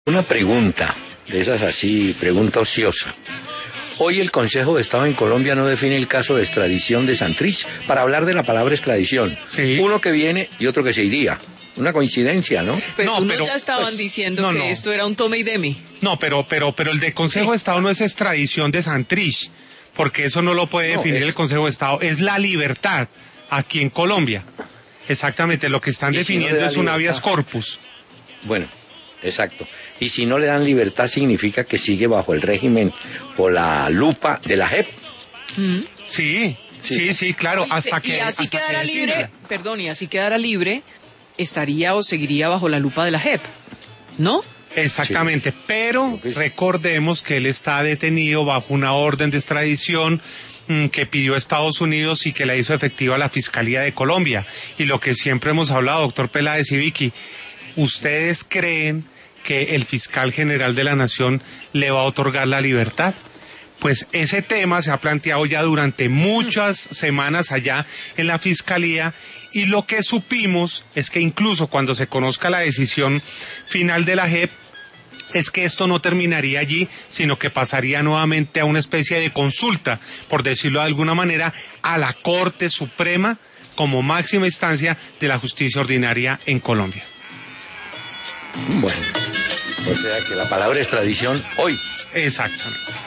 Una pregunta, de esas así, pregunta ociosa. Hoy el Consejo de Estado en Colombia no define el caso de extradición de Santrich para hablar de la palabra extradición. Sí. Uno que viene y otro que se iría. Una coincidencia, ¿no? Pues No, unos pero, ya estaban pues, diciendo que esto era un tome y deme. No, pero el de Consejo de Estado no es extradición de Santrich, porque eso no lo puede definir el Consejo de Estado, es la libertad aquí en Colombia. Exactamente, lo que están definiendo es un habeas corpus. Bueno, exacto. Y si no le dan libertad significa que sigue bajo el régimen o la lupa de la JEP. Sí, claro, hasta que... Y así hasta quedara que libre, defina. perdón, y así quedara libre, estaría o seguiría bajo la lupa de la JEP, ¿no? Exactamente, Sí. pero recordemos que él está detenido bajo una orden de extradición que pidió Estados Unidos y que la hizo efectiva la Fiscalía de Colombia. Y lo que siempre hemos hablado, doctor Peláez y Vicky, ¿ustedes creen que el fiscal general de la Nación le va a otorgar la libertad? Pues ese tema se ha planteado ya durante muchas semanas allá en la Fiscalía, y lo que supimos es que incluso cuando se conozca la decisión final de la JEP, es que esto no terminaría allí, sino que pasaría nuevamente a una especie de consulta, por decirlo de alguna manera, a la Corte Suprema como máxima instancia de la justicia ordinaria en Colombia. Bueno, o sea que la palabra extradición hoy. Exacto.